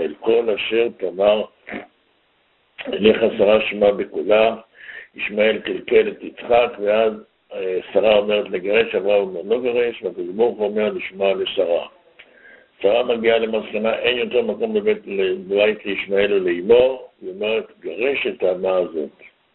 אל כל אשר תאמר אליך שרה שמע בקולה. ישמעאל קלקל את יצחק, ואז שרה אומרת לגרש, אברהם אומר לא גרש, והקדוש ברוך הוא אומר לשמוע לשרה. שרה מגיעה למסקנה, אין יותר מקום בבית לישמעאל ולאמו, היא אומרת גרש את האמה הזאת.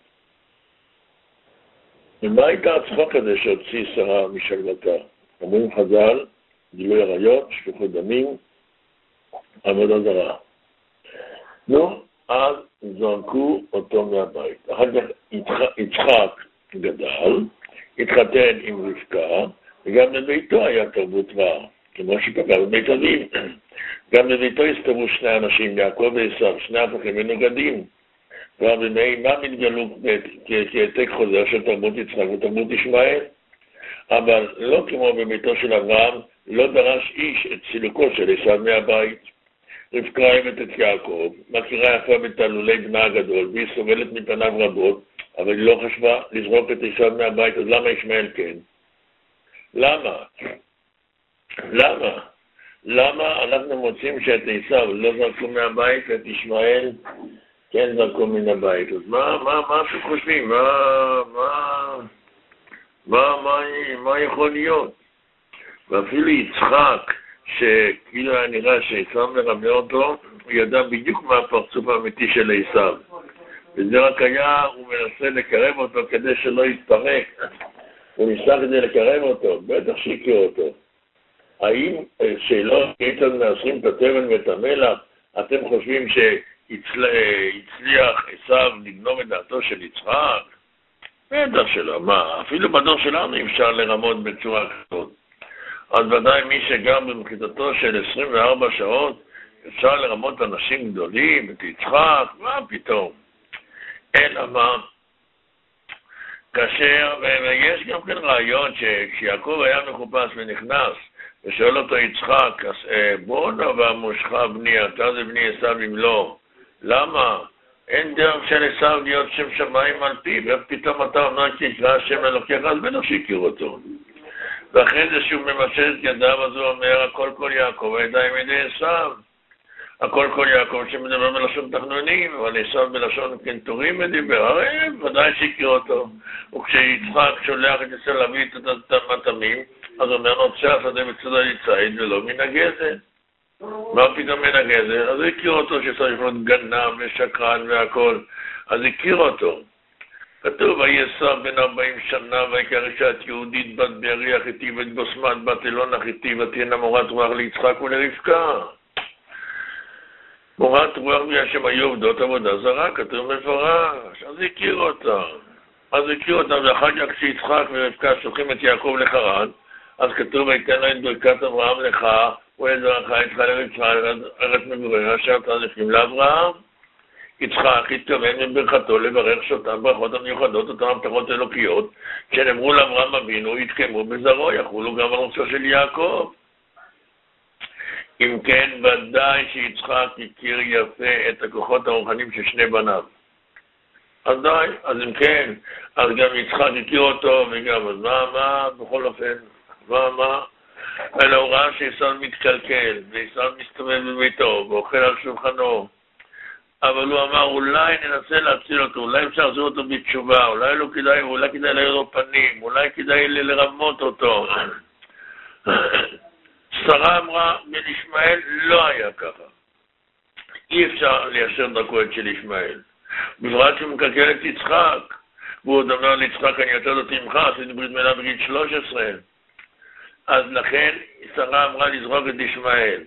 ומה הייתה הצחוק הזה שהוציא שרה משלוותה? אומרים חז"ל, גילוי עריות, שפיכות דמים, עבודה זרה. נו, אז זרקו אותו מהבית. אחר כך יצחק גדל, התחתן עם רבקה, וגם בביתו היה תרבות רעה, כמו שפגע בבית אביו. גם בביתו הסתובבו שני אנשים, יעקב ועשיו, שני הפכים מנוגדים. כבר בימי אימם התגלו כהעתק חוזר של תרבות יצחק ותרבות ישמעאל. אבל לא כמו בביתו של אברהם, לא דרש איש את סילוקו של עשיו מהבית. רבקה אוהבת את יעקב, מכירה יפה בתעלולי בנה הגדול, והיא סובלת מפניו רבות, אבל היא לא חשבה לזרוק את עשיו מהבית, אז למה ישמעאל כן? למה? למה אנחנו מוצאים שאת עשיו לא זרקו מהבית ואת ישמעאל כן זרקו מן הבית? אז מה אתם חושבים? מה יכול להיות? ואפילו יצחק, שכאילו היה נראה שעשיו מרמה אותו, הוא ידע בדיוק מה הפרצוף האמיתי של עשיו. וזה רק היה, הוא מנסה לקרב אותו כדי שלא יתפרק. הוא ניסה כדי לקרב אותו, בטח שהכיר אותו. האם שלא הייתם מנסרים את התבן ואת המלח, אתם חושבים שהצליח עשיו לגנוב את דעתו של יצחק? בטח שלא. מה? אפילו בדור שלנו אפשר לרמות בצורה כזאת. אז ודאי מי שגר במחיתתו של 24 שעות, אפשר לרמות אנשים גדולים, את יצחק, מה פתאום? אלא מה? כאשר, ויש גם כן רעיון שכשיעקב היה מחופש ונכנס, ושואל אותו יצחק, בוא נבע מושך בני, אתה זה בני עשיו אם לא. למה? אין דרך של עשיו להיות שם שמיים על פיו, ופתאום אתה אומר שיקרא השם אלוקיך, אז בטח שהכיר אותו. ואחרי זה שהוא ממשל את ידיו, אז הוא אומר, הכל כל יעקב, הידיים ידי עשיו. הכל כל יעקב שמדבר בלשון תחנונים, אבל עשיו בלשון קנטורים מדבר, הרי ודאי שהכיר אותו. וכשיצחק שולח את עשיו להביא את המטעמים, אז הוא אומר, נוצא השדה בצדה לציד ולא מן הגזל. מה פתאום מן הגזל? אז הוא הכיר אותו שצריך להיות גנב ושקרן והכל, אז הכיר אותו. כתוב, עשיו בן 40 שנה, ויקרא אישה יהודית בת בארי החיתי ואת בוסמת בת אלון החיתי, ותהיינה מורת רוח ליצחק ולרבקה. מורת רוח בגלל שהם היו עובדות עבודה זרה, כתוב מפורש, אז הכיר אותם. ואחר כך כשיצחק ורבקה שולחים את יעקב לחרן, אז כתוב, ויתן לו את ברכת אברהם לך, ואת זרעך איתך לרבקה, ארץ מגוריך אשר תניחים לאברהם. יצחק התכוון מברכתו לברך שאותן ברכות המיוחדות, אותן הבטחות אלוקיות, שנאמרו לאברהם אבינו, יתקיימו בזרעו, יחולו גם על ראשו של יעקב. אם כן, ודאי שיצחק הכיר יפה את הכוחות הרוחניים של שני בניו. אז די, אז אם כן, אז גם יצחק הכיר אותו, וגם, אז מה, בכל אופן, מה? אלא הוא ראה שעשיו מתקלקל, ועשיו מסתובב בביתו, ואוכל על שולחנו. אבל הוא אמר, אולי ננסה להציל אותו, אולי אפשר לעזור אותו בתשובה, אולי כדאי להעיר לו פנים, אולי כדאי לרמות אותו. שרה אמרה, בישמעאל לא היה ככה. אי אפשר ליישר דרכו את של ישמעאל. בפרט שהוא מקלקל את יצחק, והוא עוד אומר ליצחק, אני יותר דתי ממך, עשיתי ברית מילה בגיל 13. אז לכן שרה אמרה לזרוק את ישמעאל.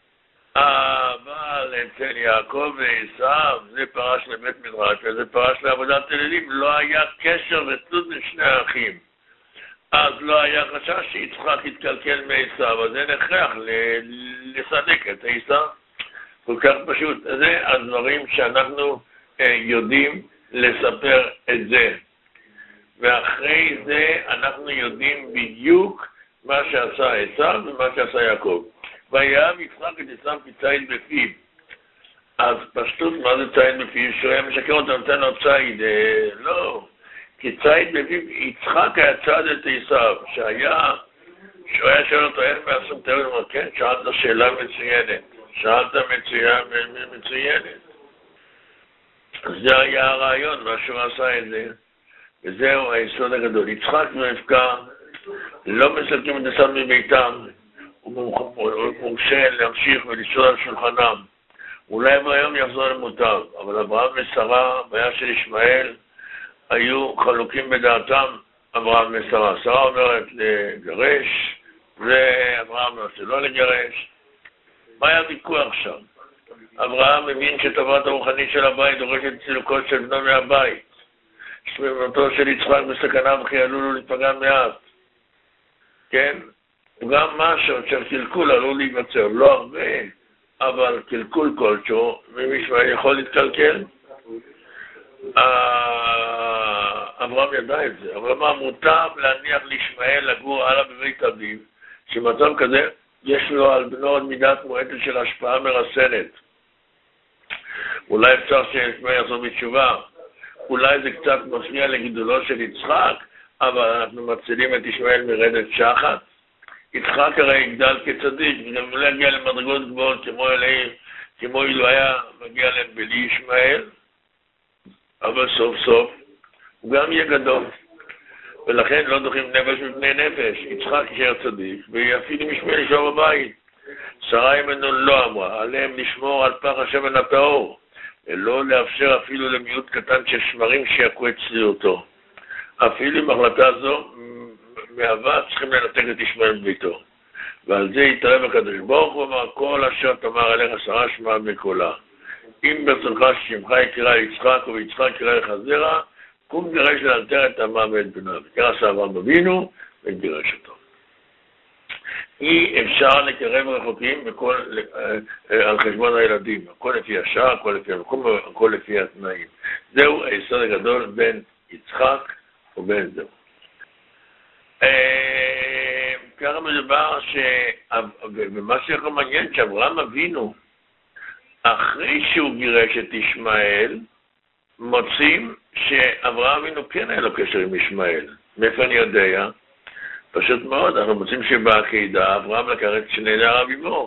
אבל אצל יעקב ועשיו, זה פרש לבית מדרש, וזה פרש לעבודת אלילים, לא היה קשר ותלות בין שני האחים. אז לא היה חשש שיצחק יתקלקל מעשיו, אז אין הכרח לסדק את עשיו. כל כך פשוט. זה הדברים שאנחנו יודעים לספר את זה. ואחרי זה אנחנו יודעים בדיוק מה שעשה עשיו ומה שעשה יעקב. ויאהב יצחק את עשיו כציד בפיו. אז פשטות, מה זה ציד בפיו? שהוא היה משקר אותו, נותן לו ציד. לא. כי ציד בפיו, יצחק היה צד את עשיו, שהוא היה שואל אותו איך מעשום תאוד, הוא אומר, כן, שאלת לו שאלה מצוינת. שאלת מצוינת. זה היה הרעיון, מה שהוא עשה את זה. וזהו היסוד הגדול. יצחק ורבקה לא מסלקים את הסד מביתם, הוא מורשה להמשיך ולשאול על שולחנם. אולי ביום יחזור למוטב, אבל אברהם ושרה, בעיה של ישמעאל, היו חלוקים בדעתם, אברהם ושרה. שרה אומרת לגרש, ואברהם אומר שלא לגרש. מה היה ויכוח שם? אברהם מבין שטובת הרוחנית של הבית דורשת צילוקות של בנו מהבית. שמותו של יצחק בסכנה וכי עלול לו להיפגע מעט. כן? וגם משהו של קלקול עלול להיווצר, לא הרבה, אבל קלקול כלשהו, ומישהו יכול להתקלקל. אברהם ידע את זה, אבל אמר מוטב להניח לישמעאל לגור הלאה בבית אביו, שמצב כזה יש לו על בנו עוד מידת מועטת של השפעה מרסנת. אולי אפשר שישמעאל יחזור בתשובה, אולי זה קצת מפריע לגידולו של יצחק, אבל אנחנו מצילים את ישמעאל מרדת שחת. יצחק הרי יגדל כצדיק, וגם לא יגיע למדרגות גבוהות כמו אילו היה מגיע להם בלי ישמעאל, אבל סוף סוף הוא גם יהיה גדול. ולכן לא דוחים נפש מפני נפש. יצחק יישאר צדיק, ואפילו ישמעאל יישאר בבית. שרה ממנו לא אמרה, עליהם לשמור על פח השמן הטהור, ולא לאפשר אפילו למיעוט קטן של שמרים שיקו את צניעותו. אפילו עם החלטה זו מהווה צריכים לנתק את ישמעאל מביתו. ועל זה יתערב הקדוש ברוך הוא, אמר כל אשר תאמר עליך שרה שמע בקולה. אם ברצונך ששמך יקרא יצחק ויצחק יקרא לך זרע, קום גרש לאלתר את עמה ואת בניו. וכך עשה אברהם אבינו וגירש אותו. אי אפשר לקרב רחוקים על חשבון הילדים. הכל לפי השעה, הכל לפי המקום, הכל לפי התנאים. זהו היסוד הגדול בין יצחק ובין זהו. ככה מדובר ומה שיכול מעניין שאברהם אבינו אחרי שהוא גירש את ישמעאל מוצאים שאברהם אבינו כן היה לו קשר עם ישמעאל. מאיפה אני יודע? פשוט מאוד, אנחנו מוצאים שבעקידה אברהם לקח את שני נעריו עמו.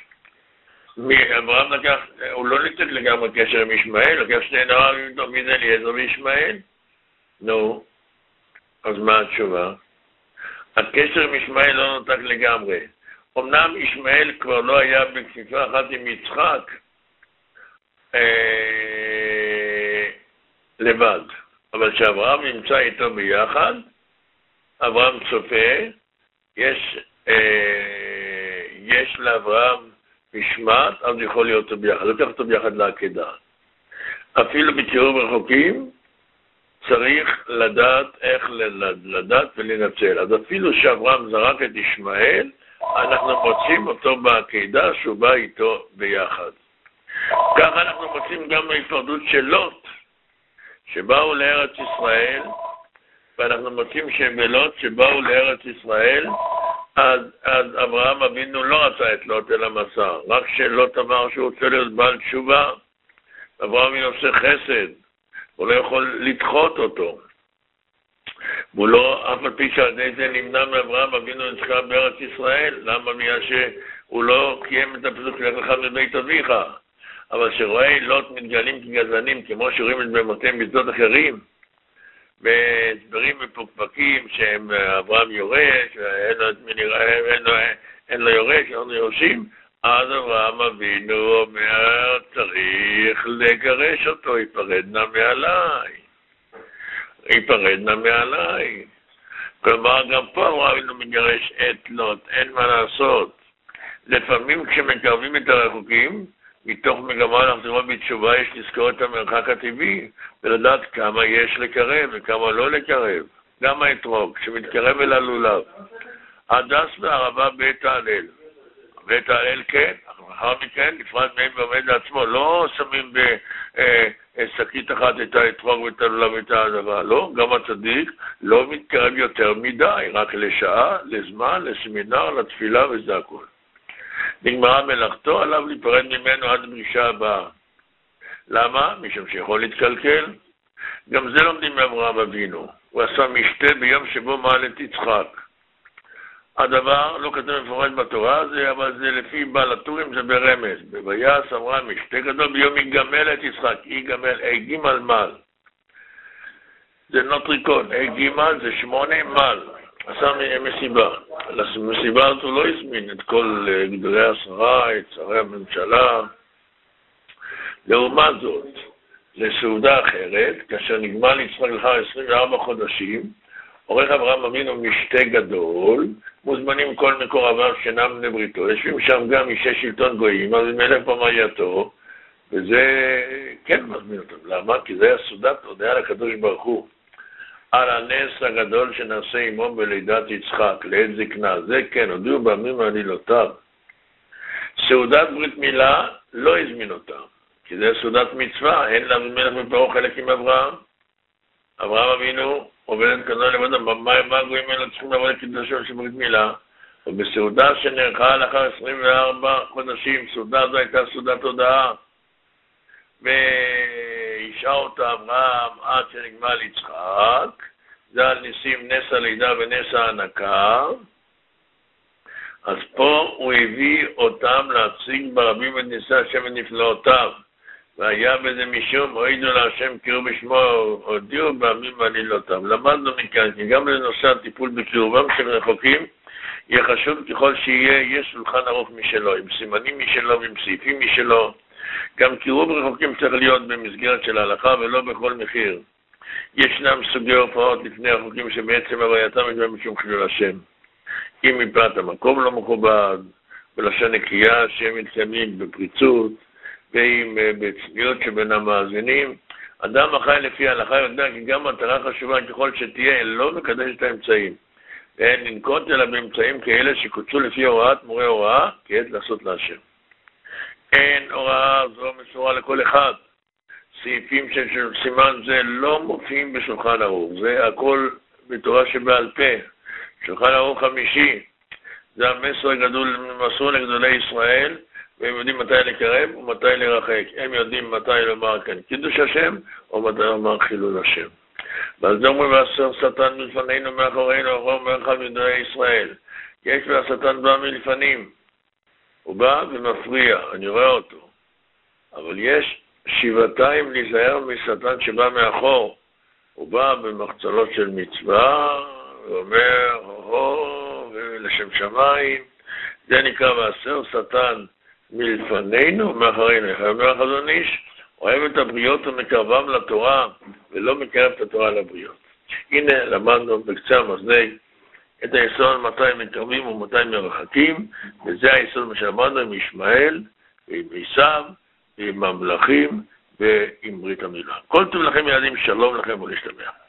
אברהם לקח, הוא לא ניתק לגמרי קשר עם ישמעאל, לקח שני נעריו עמו, מי זה אליעזר וישמעאל? נו, אז מה התשובה? הקשר עם ישמעאל לא נותק לגמרי. אמנם ישמעאל כבר לא היה בכפיפה אחת עם יצחק לבד, אבל שאברהם נמצא איתו ביחד, אברהם צופה, יש לאברהם משמעת, אז יכול להיות אותו ביחד, לקח אותו ביחד לעקדה. אפילו בקירוב רחוקים, צריך לדעת איך לדעת ולנצל. אז אפילו שאברהם זרק את ישמעאל, אנחנו מוצאים אותו בעקידה שהוא בא איתו ביחד. ככה אנחנו מוצאים גם בהיפרדות של לוט, שבאו לארץ ישראל, ואנחנו מוצאים שבלוט שבאו לארץ ישראל, אז אברהם אבינו לא רצה את לוט אל המסע, רק שלוט אמר שהוא רוצה להיות בעל תשובה, אברהם אבינו עושה חסד, הוא לא יכול לדחות אותו. והוא לא, אף על פי שעל ידי זה נמנע מאברהם אבינו נזכר בארץ ישראל. למה? בגלל שהוא לא קיים את הפסוק לך לך מבית אביך. אבל שרואה לוט מתגלים כגזענים, כמו שרואים את במותיהם בשדות אחרים, והסברים מפוקפקים שהם אברהם יורש, אין לו יורש, אין לו יורשים, אז אברהם אבינו אומר, צריך לגרש אותו, ייפרדנה מעליי. כלומר, גם פה אברהם אבינו מגרש את לוט, אין מה לעשות. לפעמים כשמקרבים את הרחוקים, מתוך מגמה לחזור בתשובה יש לזכור את המרחק הטבעי, ולדעת כמה יש לקרב וכמה לא לקרב. גם האתרוג, שמתקרב אל הלולב. הדס והערבה בית ההלל. בית ההלל כן, אחר מכן נפרד מהם ועומד לעצמו. לא שמים בשקית אחת את האתרוג ואת הלולב ואת הערבה. לא, גם הצדיק לא מתקרב יותר מדי, רק לשעה, לזמן, לסמינר, לתפילה וזה הכל. נגמרה מלאכתו, עליו להיפרד ממנו עד הפגישה הבאה. למה? משום שיכול להתקלקל. גם זה לומדים מאברהם אבינו. הוא עשה משתה ביום שבו מעל את יצחק. הדבר לא כתוב מפורש בתורה, אבל זה לפי בעל הטורים, זה ברמז. בויעש אברהם משתה גדול ביום יגמל את יצחק, יגמל, גימל מל. זה נוטריקון, גימל זה 8 מל. עשה מסיבה. למסיבה הזאת הוא לא הזמין את כל גדולי השרה, את שרי הממשלה. לעומת זאת, לסעודה אחרת, כאשר נגמל יצחק לאחר 24 חודשים, עורך אברהם אבינו משתה גדול, מוזמנים כל מקורביו שאינם בני בריתו, יושבים שם גם אישי שלטון גויים, אז מלך פמייתו, וזה כן מזמין אותם. למה? כי זה היה סעודת הודיה לקדוש ברוך הוא, על הנס הגדול שנעשה עמו בלידת יצחק, לעת זקנה, זה כן, הודיעו בימים עלילותיו. סעודת ברית מילה לא הזמין אותם, כי זה סעודת מצווה, אין למלך מפרעה חלק עם אברהם. אברהם אבינו עובד כזו לבד, מה הגויים האלה צריכים לעבוד לקידושו של ברית מילה? ובסעודה שנערכה לאחר 24 חודשים, סעודה זו הייתה סעודת הודאה, והשעה אותה אברהם עד שנגמל יצחק, זה על ניסים נס הלידה ונס ההנקה. אז פה הוא הביא אותם להציג ברבים את ניסי השם ונפלאותיו, והיה בזה משום הועידו להשם קראו בשמו, הודיעו בימים ועלילותיו. למדנו מכאן כי גם לנושא הטיפול בקירובם של רחוקים יהיה חשוב ככל שיהיה, יש שולחן ערוך משלו, עם סימנים משלו ועם סעיפים משלו. גם קירוב רחוקים צריך להיות במסגרת של ההלכה ולא בכל מחיר. ישנם סוגי הופעות לפני החוקים שבעצם הווייתם יש בהם משום חילול השם. אם מפאת המקום לא מכובד, בלשון נקייה שהם מתקיימים בפריצות, ואם בצניעות שבין המאזינים, אדם החי לפי ההלכה יודע כי גם מטרה חשובה ככל שתהיה לא מקדש את האמצעים. ואין לנקוט אלא באמצעים כאלה שקודשו לפי הוראת מורה הוראה, כעת לעשות להשם. אין הוראה זו מסורה לכל אחד. סעיפים של סימן זה לא מופיעים בשולחן ערוך, זה הכל בתורה שבעל פה. שולחן ערוך 5, זה המסר הגדול, מסור לגדולי ישראל, והם יודעים מתי לקרב ומתי לרחק. הם יודעים מתי לומר כאן קידוש השם, או מתי לומר חילול השם. ואז זה אומרים, והסר שטן מלפנינו מאחורינו, אחור מרחב גדולי ישראל. יש והשטן בא מלפנים. הוא בא ומפריע, אני רואה אותו. אבל יש שבעתיים להיזהר משטן שבא מאחור. הוא בא במחצלות של מצווה, ואומר, ולשם שמיים. זה נקרא והסר שטן מלפנינו מאחרינו. אומר החזון איש, אוהב את הבריות ומקרבם לתורה, ולא מקרב את התורה לבריות. הנה למדנו בקצה המזלג את היסוד מתי מקרבים ומתי מרחקים, וזה היסוד מה שלמדנו עם ישמעאל ועם עשיו ועם ממלכים ועם ברית המילה. כל טוב לכם ילדים, שלום לכם ולהשתמע.